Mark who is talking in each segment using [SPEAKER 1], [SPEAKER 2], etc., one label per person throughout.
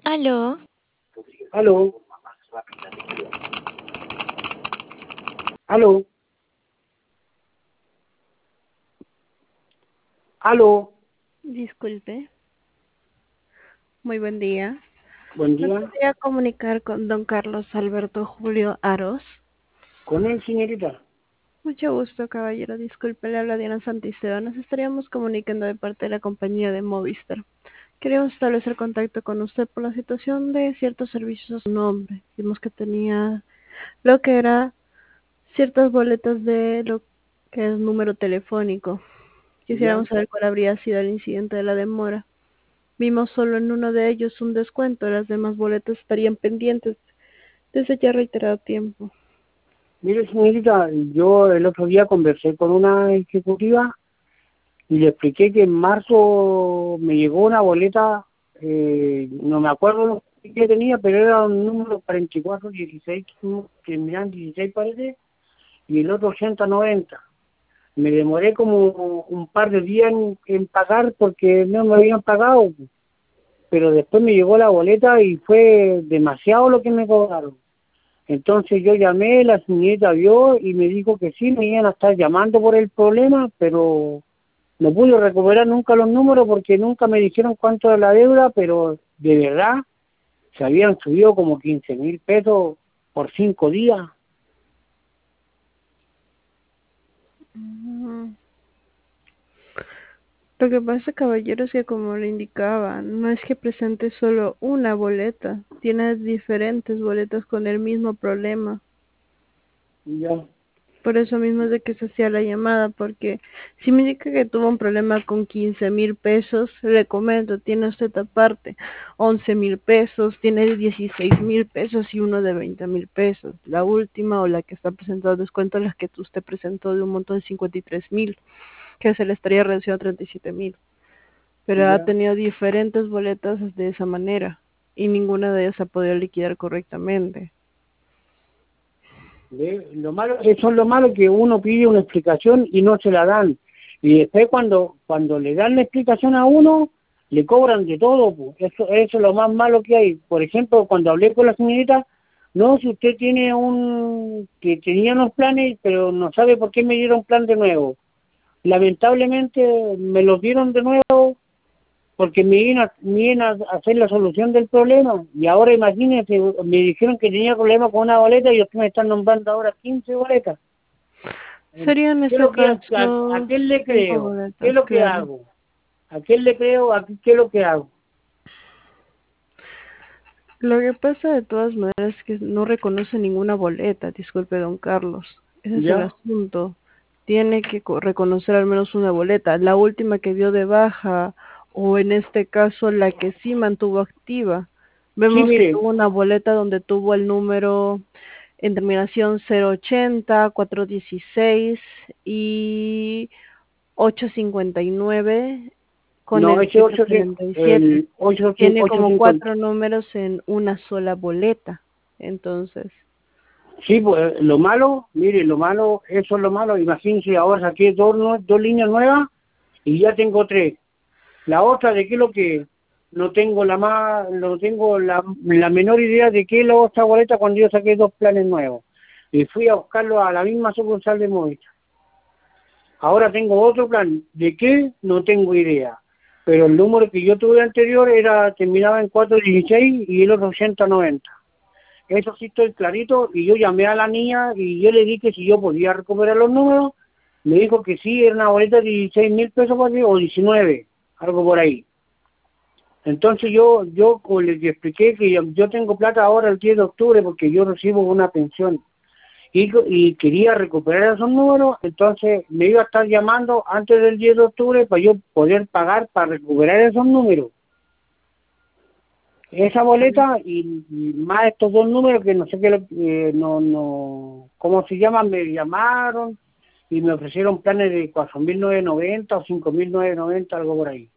[SPEAKER 1] Aló,
[SPEAKER 2] Aló, aló, aló,
[SPEAKER 3] Disculpe, muy buen día.
[SPEAKER 2] buen
[SPEAKER 3] ¿Me
[SPEAKER 2] día.
[SPEAKER 3] podría comunicar con don Carlos Alberto Julio Aros?
[SPEAKER 2] Con él, señorita.
[SPEAKER 3] Mucho gusto, caballero. Disculpe, le habla Diana Santiceo. Nos estaríamos comunicando de parte de la compañía de Movistar. Queríamos establecer contacto con usted por la situación de ciertos servicios a su nombre. Vimos que tenía lo que era ciertas boletas de lo que es número telefónico.
[SPEAKER 2] Ya.
[SPEAKER 3] Quisiéramos saber cuál habría sido el incidente de la demora. Vimos solo en uno de ellos un descuento, las demás boletas estarían pendientes desde ya reiterado tiempo.
[SPEAKER 2] Mire, señorita, yo el otro día conversé con una ejecutiva y le expliqué que en marzo me llegó una boleta, no me acuerdo lo que tenía, pero era un número 4416, que me dan 16 parece, y el otro 8090. Me demoré como un par de días en pagar porque no me habían pagado, pero después me llegó la boleta y fue demasiado lo que me cobraron. Entonces yo llamé, la señorita vio y me dijo que sí, me iban a estar llamando por el problema, pero no pude recuperar nunca los números porque nunca me dijeron cuánto era la deuda, pero de verdad se habían subido como 15.000 pesos por 5 días.
[SPEAKER 3] Mm. Lo que pasa, caballero, es que como le indicaba, no es que presente solo una boleta, tiene diferentes boletas con el mismo problema.
[SPEAKER 2] Ya,
[SPEAKER 3] Por eso mismo es de que se hacía la llamada, porque si me indica que tuvo un problema con 15.000 pesos, le comento, tiene usted aparte 11.000 pesos, tiene 16.000 pesos y uno de 20.000 pesos. La última o la que está presentando descuento es la que usted presentó de un monto de 53.000, que se le estaría reduciendo a 37.000. Pero ha
[SPEAKER 2] ya.
[SPEAKER 3] tenido diferentes boletas de esa manera y ninguna de ellas se ha podido liquidar correctamente.
[SPEAKER 2] Lo malo, eso es lo malo, que uno pide una explicación y no se la dan. Y después cuando le dan la explicación a uno, le cobran de todo, pues. Eso es lo más malo que hay. Por ejemplo, cuando hablé con la señorita, no, si usted tiene que tenía unos planes, pero no sabe por qué me dieron plan de nuevo. Lamentablemente me los dieron de nuevo porque me iban a hacer la solución del problema. Y ahora imagínense, me dijeron que tenía problema con una boleta y ustedes me están nombrando ahora 15 boletas.
[SPEAKER 3] Sería en
[SPEAKER 2] ¿Qué es
[SPEAKER 3] este
[SPEAKER 2] lo que, a
[SPEAKER 3] caso
[SPEAKER 2] quién le
[SPEAKER 3] 5
[SPEAKER 2] creo? ¿Qué es
[SPEAKER 3] boletas,
[SPEAKER 2] lo que
[SPEAKER 3] claro.
[SPEAKER 2] hago? ¿A quién le creo? ¿Qué es lo que hago?
[SPEAKER 3] Lo que pasa de todas maneras es que no reconoce ninguna boleta, disculpe, don Carlos. Ese es el
[SPEAKER 2] ¿Ya?
[SPEAKER 3] asunto. Tiene que reconocer al menos una boleta. La última que dio de baja, o en este caso la que sí mantuvo activa.
[SPEAKER 2] Sí,
[SPEAKER 3] Vemos que
[SPEAKER 2] mire,
[SPEAKER 3] tuvo una boleta donde tuvo el número en terminación 080, 416 y 859 con
[SPEAKER 2] no,
[SPEAKER 3] el
[SPEAKER 2] ese
[SPEAKER 3] 737.
[SPEAKER 2] el 8,
[SPEAKER 3] Tiene como
[SPEAKER 2] 850.
[SPEAKER 3] 4 números en una sola boleta. Entonces,
[SPEAKER 2] Sí, pues lo malo, mire, lo malo, eso es lo malo. Imagínense, ahora saqué dos líneas nuevas y ya tengo tres. La otra, ¿de qué es lo que es? No tengo la menor idea de qué es la otra boleta cuando yo saqué dos planes nuevos. Y fui a buscarlo a la misma sucursal de Movistar. Ahora tengo otro plan. ¿De qué? No tengo idea. Pero el número que yo tuve anterior terminaba en 416 y el otro 8090. Eso sí estoy clarito, y yo llamé a la niña y yo le dije si yo podía recuperar los números. Me dijo que sí, era una boleta de 16.000 pesos o 19, algo por ahí. Entonces yo como les expliqué que yo tengo plata ahora el 10 de octubre porque yo recibo una pensión y quería recuperar esos números, entonces me iba a estar llamando antes del 10 de octubre para yo poder pagar para recuperar esos números. Esa boleta y más estos dos números que no sé qué, no, ¿cómo se llaman? Me llamaron y me ofrecieron planes de 4.990 o 5.990, algo por ahí.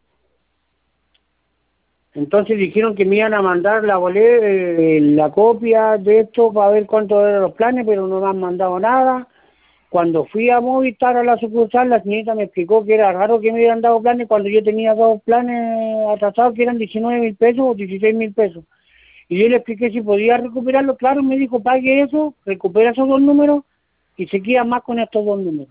[SPEAKER 2] Entonces dijeron que me iban a mandar la copia de esto para ver cuánto eran los planes, pero no me han mandado nada. Cuando fui a Movistar a la sucursal, la señorita me explicó que era raro que me hubieran dado planes cuando yo tenía dos planes atrasados que eran 19.000 pesos o 16.000 pesos. Y yo le expliqué si podía recuperarlo. Claro, me dijo, pague eso, recupera esos dos números y se queda más con estos dos números.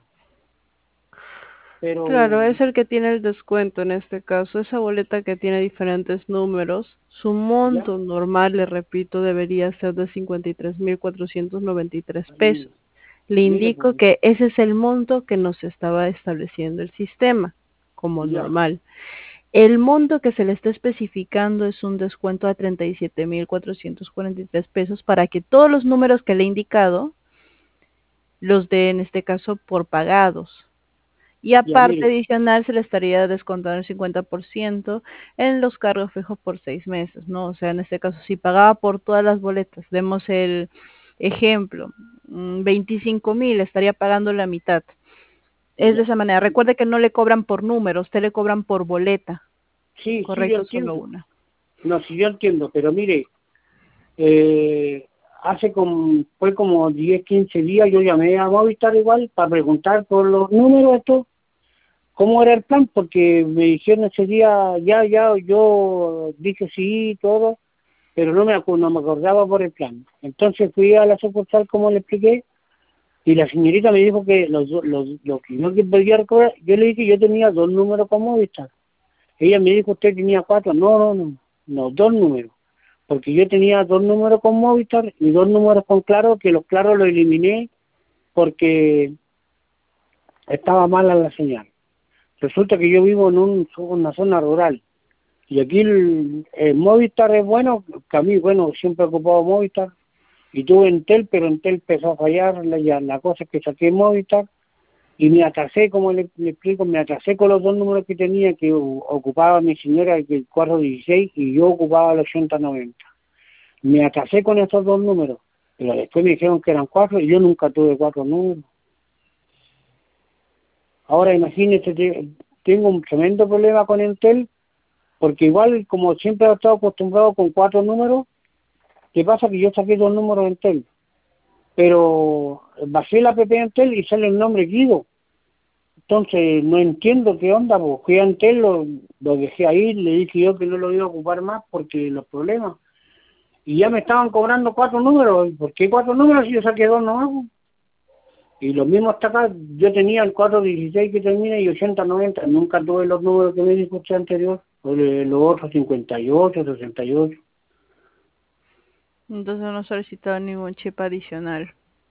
[SPEAKER 3] Claro,
[SPEAKER 2] Pero
[SPEAKER 3] es el que tiene el descuento en este caso. Esa boleta que tiene diferentes números, su
[SPEAKER 2] ya,
[SPEAKER 3] monto normal, le repito, debería ser de 53.493 pesos. Le
[SPEAKER 2] mire,
[SPEAKER 3] indico
[SPEAKER 2] pues,
[SPEAKER 3] que ese es el monto que nos estaba estableciendo el sistema como
[SPEAKER 2] ya,
[SPEAKER 3] normal. El monto que se le está especificando es un descuento a 37.443 pesos para que todos los números que le he indicado los dé en este caso por pagados. Y
[SPEAKER 2] ya,
[SPEAKER 3] aparte
[SPEAKER 2] mire,
[SPEAKER 3] adicional se le estaría descontando el 50% en los cargos fijos por 6 meses, ¿no? O sea, en este caso, si pagaba por todas las boletas, demos el ejemplo, 25.000, estaría pagando la mitad. Es de
[SPEAKER 2] ya.
[SPEAKER 3] esa manera. Recuerde que no le cobran por número, usted le cobran por boleta,
[SPEAKER 2] Sí, sí, yo
[SPEAKER 3] correcto, solo
[SPEAKER 2] entiendo.
[SPEAKER 3] una.
[SPEAKER 2] No, sí, yo entiendo, pero mire, fue como 10 15 días, yo llamé a Movistar igual para preguntar por los números estos, cómo era el plan, porque me dijeron ese día, yo dije sí y todo, pero no me acordaba por el plan. Entonces fui a la sucursal, como le expliqué, y la señorita me dijo que los que yo que podía recobrar, yo le dije que yo tenía dos números con Movistar. Ella me dijo, usted tenía cuatro. No, dos números. Porque yo tenía dos números con Movistar y dos números con Claro, que los Claros los eliminé porque estaba mala la señal. Resulta que yo vivo en una zona rural y aquí el Movistar es bueno, que a mí, bueno, siempre he ocupado Movistar y tuve Entel, pero Entel empezó a fallar, la cosa es que saqué Movistar y me atrasé, como le explico, me atrasé con los dos números que tenía, que ocupaba mi señora, el 416 y yo ocupaba el 8090. Me atrasé con esos dos números, pero después me dijeron que eran cuatro y yo nunca tuve cuatro números. Ahora imagínese, tengo un tremendo problema con Entel, porque igual como siempre he estado acostumbrado con cuatro números, ¿qué pasa? Que yo saqué dos números de Entel, pero bajé la app de Entel y sale el nombre Guido. Entonces no entiendo qué onda, pues fui a Entel, lo dejé ahí, le dije yo que no lo iba a ocupar más porque los problemas. Y ya me estaban cobrando cuatro números. ¿Por qué cuatro números si yo saqué dos nomás? Y lo mismo hasta acá, yo tenía el 416 que termina y 8090, nunca tuve los números que me dijo usted anterior, o los otros 58, 68.
[SPEAKER 3] Entonces no solicitaba ningún chip adicional.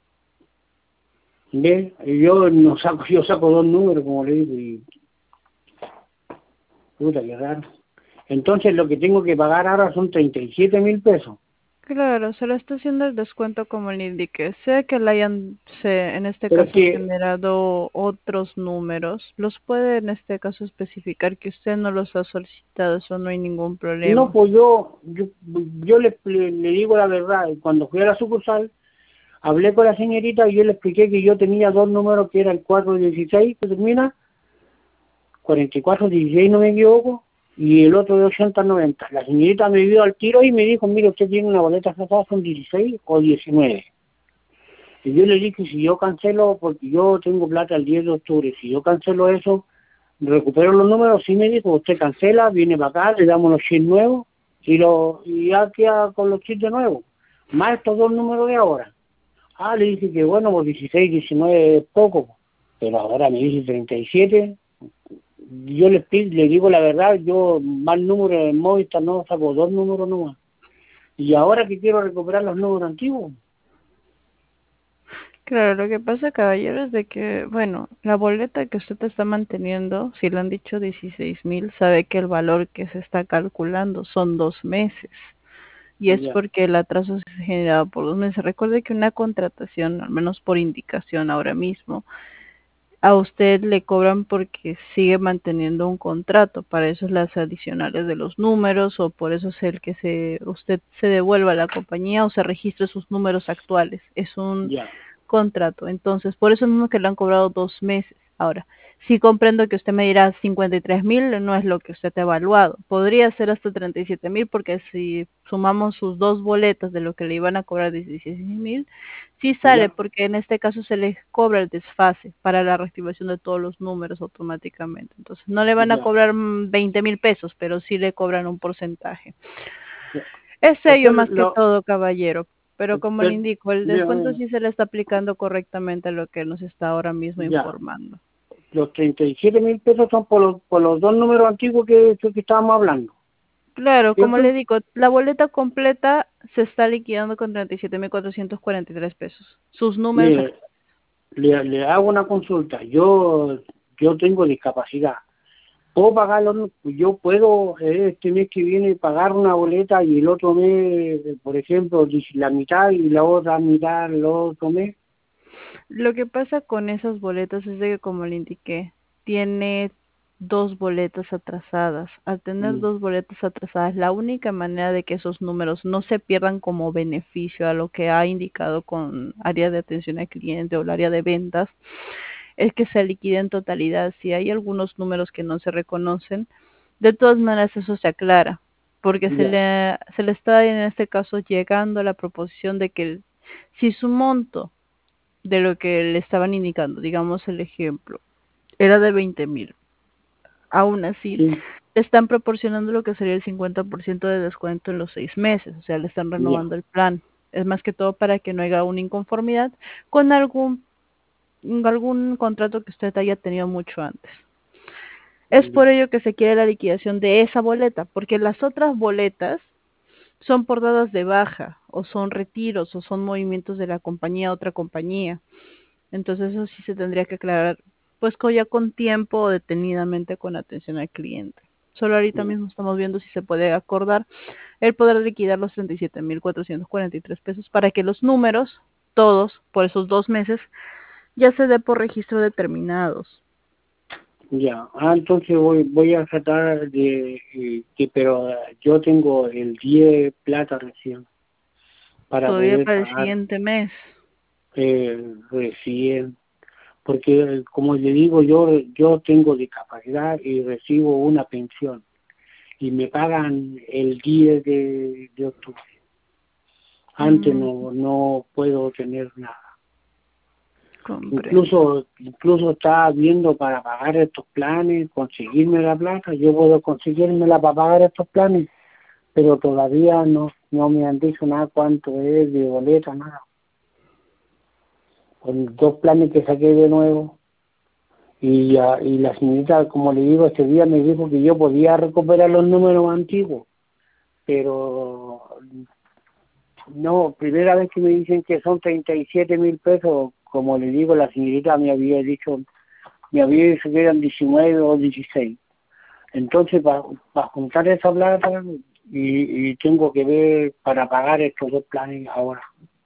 [SPEAKER 2] ¿Ves? Y yo no saco, yo saco dos números, como le digo, y puta, qué raro. Entonces lo que tengo que pagar ahora son 37.000 pesos.
[SPEAKER 3] Claro, se le está haciendo el descuento como le indiqué. Sea que le hayan, en este
[SPEAKER 2] Pero
[SPEAKER 3] caso,
[SPEAKER 2] que,
[SPEAKER 3] generado otros números, los puede en este caso especificar que usted no los ha solicitado, eso no hay ningún
[SPEAKER 2] no,
[SPEAKER 3] problema.
[SPEAKER 2] pues yo le digo la verdad, cuando fui a la sucursal, hablé con la señorita y yo le expliqué que yo tenía dos números, que era el 416, que termina, 4416 no me equivoco, y el otro de 8090. La señorita me vio al tiro y me dijo, mire, usted tiene una boleta sacada, son 16 o 19. Y yo le dije, si yo cancelo, porque yo tengo plata el 10 de octubre, si yo cancelo eso, recupero los números. Sí, me dijo, usted cancela, viene para acá, le damos los chips nuevos y ya queda con los chips de nuevo, más estos dos números de ahora. Ah, le dije que bueno, pues 16, 19 es poco, pero ahora me dice 37. Yo le digo la verdad, yo más números en Movistar no saco dos números nomás. Y ahora que quiero recuperar los números antiguos.
[SPEAKER 3] Claro, lo que pasa, caballero, es de que, bueno, la boleta que usted está manteniendo, si le han dicho 16.000, sabe que el valor que se está calculando son 2 meses. Y es
[SPEAKER 2] Ya,
[SPEAKER 3] porque el atraso se ha generado por 2 meses. Recuerde que una contratación, al menos por indicación ahora mismo, a usted le cobran porque sigue manteniendo un contrato. Para eso es las adicionales de los números, o por eso es el que usted se devuelva a la compañía o se registre sus números actuales. Es un
[SPEAKER 2] ya,
[SPEAKER 3] contrato. Entonces, por eso mismo que le han cobrado 2 meses. Ahora, sí comprendo que usted me dirá 53.000, no es lo que usted ha evaluado. Podría ser hasta 37.000, porque si sumamos sus dos boletas de lo que le iban a cobrar 16.000, sí sale,
[SPEAKER 2] ya,
[SPEAKER 3] porque en este caso se les cobra el desfase para la reactivación de todos los números automáticamente. Entonces, no le van a
[SPEAKER 2] ya.
[SPEAKER 3] cobrar 20.000 pesos, pero sí le cobran un porcentaje. Es ello
[SPEAKER 2] Usted
[SPEAKER 3] más que
[SPEAKER 2] lo,
[SPEAKER 3] todo, caballero, pero como le
[SPEAKER 2] usted,
[SPEAKER 3] indico, el descuento
[SPEAKER 2] eh,
[SPEAKER 3] sí se le está aplicando correctamente a lo que nos está ahora mismo
[SPEAKER 2] ya,
[SPEAKER 3] informando.
[SPEAKER 2] los 37.000 pesos son por los dos números antiguos que estábamos hablando,
[SPEAKER 3] Claro, como le
[SPEAKER 2] ¿cierto?
[SPEAKER 3] digo, la boleta completa se está liquidando con 37.443 pesos. Sus números
[SPEAKER 2] Mire, le hago una consulta. Yo tengo discapacidad. ¿Puedo pagarlo? Yo puedo este mes que viene pagar una boleta y el otro mes, por ejemplo, la mitad y la otra mitad el otro mes.
[SPEAKER 3] Lo que pasa con esas boletas es de que, como le indiqué, tiene dos boletas atrasadas. Al tener
[SPEAKER 2] Mm,
[SPEAKER 3] dos boletas atrasadas, la única manera de que esos números no se pierdan como beneficio a lo que ha indicado con área de atención al cliente o el área de ventas es que se liquide en totalidad. Si hay algunos números que no se reconocen, de todas maneras eso se aclara, porque
[SPEAKER 2] ya,
[SPEAKER 3] se le está en este caso llegando a la proposición de que si su monto de lo que le estaban indicando, digamos el ejemplo, era de 20.000. Aún así,
[SPEAKER 2] sí,
[SPEAKER 3] le están proporcionando lo que sería el 50% de descuento en los 6 meses, o sea, le están
[SPEAKER 2] ya,
[SPEAKER 3] renovando el plan. Es más que todo para que no haya una inconformidad con algún contrato que usted haya tenido mucho antes. Es por
[SPEAKER 2] ya,
[SPEAKER 3] ello que se quiere la liquidación de esa boleta, porque las otras boletas son por dadas de baja, o son retiros, o son movimientos de la compañía a otra compañía. Entonces eso sí se tendría que aclarar, pues ya con tiempo o detenidamente con atención al cliente. Solo ahorita
[SPEAKER 2] ya.
[SPEAKER 3] mismo estamos viendo si se puede acordar el poder liquidar los 37.443 pesos para que los números, todos, por esos 2 meses, ya se dé por registro determinados.
[SPEAKER 2] Ya, entonces voy a tratar pero yo tengo el 10 plata recién para
[SPEAKER 3] Todavía
[SPEAKER 2] poder
[SPEAKER 3] para el
[SPEAKER 2] pagar
[SPEAKER 3] siguiente mes.
[SPEAKER 2] recién, porque como le digo, yo tengo discapacidad y recibo una pensión y me pagan el 10 de octubre. Antes
[SPEAKER 3] Mm,
[SPEAKER 2] no puedo tener nada.
[SPEAKER 3] comprendo.
[SPEAKER 2] Incluso estaba viendo para pagar estos planes, conseguirme la plata, yo puedo conseguírmela para pagar estos planes, pero todavía no me han dicho nada cuánto es de boleta, nada. Con dos planes que saqué de nuevo y la señorita, como le digo, ese día me dijo que yo podía recuperar los números antiguos, pero no, primera vez que me dicen que son 37.000 pesos, como le digo, la señorita me había dicho que eran 19 o 16. Entonces, para juntar esa plata, y tengo que ver para pagar estos dos planes ahora.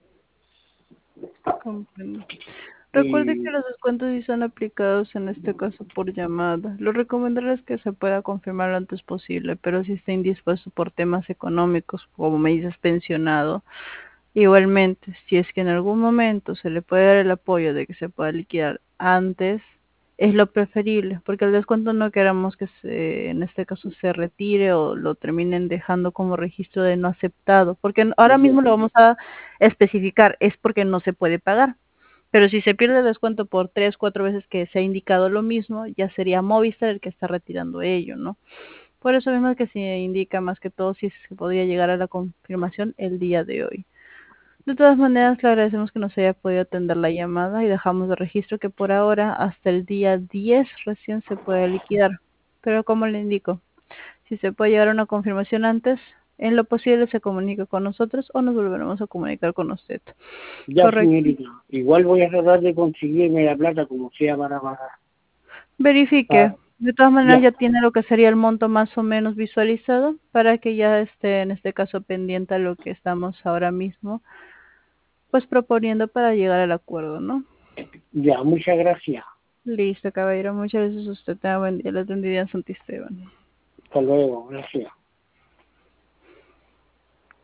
[SPEAKER 3] Comprendo. Recuerde que
[SPEAKER 2] Y
[SPEAKER 3] los descuentos sí son aplicados en este caso por llamada. Lo recomendable es que se pueda confirmar lo antes posible, pero si está indispuesto por temas económicos, como me dices, pensionado, igualmente, si es que en algún momento se le puede dar el apoyo de que se pueda liquidar antes, es lo preferible, porque el descuento no queramos que en este caso se retire o lo terminen dejando como registro de no aceptado, porque ahora
[SPEAKER 2] ya,
[SPEAKER 3] mismo lo vamos a especificar, es porque no se puede pagar. Pero si se pierde el descuento por 3, 4 veces que se ha indicado lo mismo, ya sería Movistar el que está retirando ello, ¿no? Por eso mismo es que se indica más que todo si se podría llegar a la confirmación el día de hoy. De todas maneras, le agradecemos que nos haya podido atender la llamada y dejamos de registro que por ahora hasta el día 10 recién se puede liquidar. Pero como le indico, si se puede llegar a una confirmación antes, en lo posible se comunica con nosotros o nos volveremos a comunicar con usted.
[SPEAKER 2] ya,
[SPEAKER 3] ¿Correcto?
[SPEAKER 2] señorita. Igual voy a tratar de conseguirme la plata como sea para pagar.
[SPEAKER 3] Verifique.
[SPEAKER 2] Ah,
[SPEAKER 3] De todas maneras
[SPEAKER 2] ya,
[SPEAKER 3] ya tiene lo que sería el monto más o menos visualizado para que ya esté en este caso pendiente a lo que estamos ahora mismo pues proponiendo para llegar al acuerdo, ¿no?
[SPEAKER 2] ya, muchas gracias.
[SPEAKER 3] Listo, caballero. Muchas gracias a usted. Tenga buen día. La atendiría en Santisteban.
[SPEAKER 2] Hasta luego, gracias.